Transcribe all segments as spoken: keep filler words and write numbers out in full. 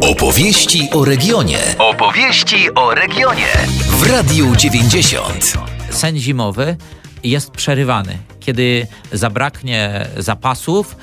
Opowieści o regionie. Opowieści o regionie. W Radiu dziewięćdziesiąt. Sen zimowy jest przerywany, kiedy zabraknie zapasów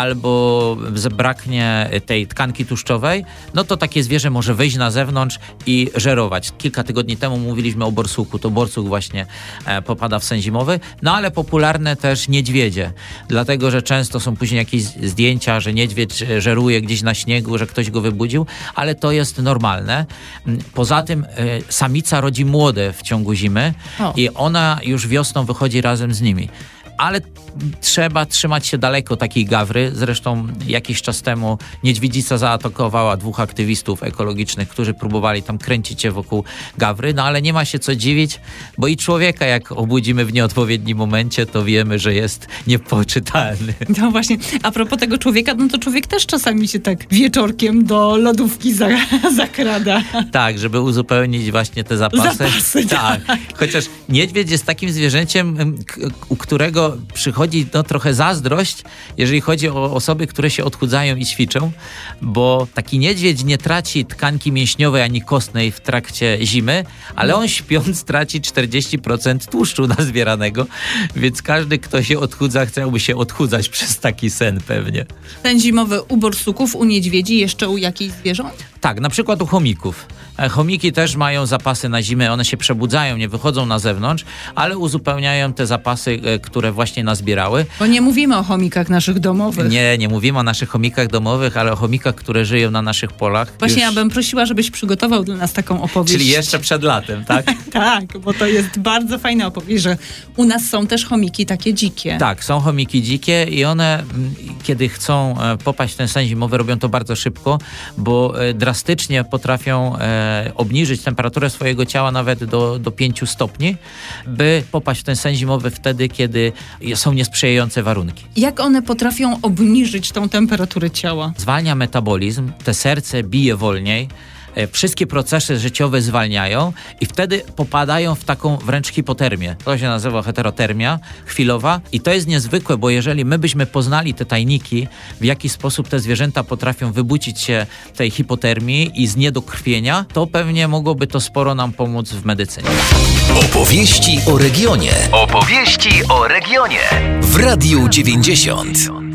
albo zabraknie tej tkanki tłuszczowej, no to takie zwierzę może wyjść na zewnątrz i żerować. Kilka tygodni temu mówiliśmy o borsuku, to borsuk właśnie e, popada w sen zimowy, no ale popularne też niedźwiedzie, dlatego, że często są później jakieś zdjęcia, że niedźwiedź żeruje gdzieś na śniegu, że ktoś go wybudził, ale to jest normalne. Poza tym e, samica rodzi młode w ciągu zimy o. i ona już wiosną wychodzi razem z nimi. Ale trzeba trzymać się daleko takiej gawry. Zresztą jakiś czas temu niedźwiedzica zaatakowała dwóch aktywistów ekologicznych, którzy próbowali tam kręcić się wokół gawry, no ale nie ma się co dziwić, bo i człowieka jak obudzimy w nieodpowiednim momencie, to wiemy, że jest niepoczytalny. No właśnie, a propos tego człowieka, no to człowiek też czasami się tak wieczorkiem do lodówki za, zakrada. Tak, żeby uzupełnić właśnie te zapasy. Zapasy, tak. tak. Chociaż niedźwiedź jest takim zwierzęciem, u którego przychodzi no, trochę zazdrość, jeżeli chodzi o osoby, które się odchudzają i ćwiczą, bo taki niedźwiedź nie traci tkanki mięśniowej ani kostnej w trakcie zimy, ale on śpiąc traci czterdzieści procent tłuszczu nazbieranego, więc każdy, kto się odchudza, chciałby się odchudzać przez taki sen pewnie. Sen zimowy u borsuków, u niedźwiedzi, jeszcze u jakichś zwierząt? Tak, na przykład u chomików. Chomiki też mają zapasy na zimę, one się przebudzają, nie wychodzą na zewnątrz, ale uzupełniają te zapasy, które właśnie nazbierały. Bo nie mówimy o chomikach naszych domowych. Nie, nie mówimy o naszych chomikach domowych, ale o chomikach, które żyją na naszych polach. Właśnie Już... ja bym prosiła, żebyś przygotował dla nas taką opowieść. Czyli jeszcze przed latem, tak? Tak, bo to jest bardzo fajna opowieść, że u nas są też chomiki takie dzikie. Tak, są chomiki dzikie i one, kiedy chcą popaść w ten sen zimowy, robią to bardzo szybko, bo drastycznie potrafią e, obniżyć temperaturę swojego ciała nawet do, do pięciu stopni, by popaść w ten sen zimowy wtedy, kiedy są niesprzyjające warunki. Jak one potrafią obniżyć tą temperaturę ciała? Zwalnia metabolizm, te serce bije wolniej, wszystkie procesy życiowe zwalniają i wtedy popadają w taką wręcz hipotermię. To się nazywa heterotermia chwilowa i to jest niezwykłe, bo jeżeli my byśmy poznali te tajniki, w jaki sposób te zwierzęta potrafią wybudzić się tej hipotermii i z niedokrwienia, to pewnie mogłoby to sporo nam pomóc w medycynie. Opowieści o regionie. Opowieści o regionie. W Radiu dziewięćdziesiąt.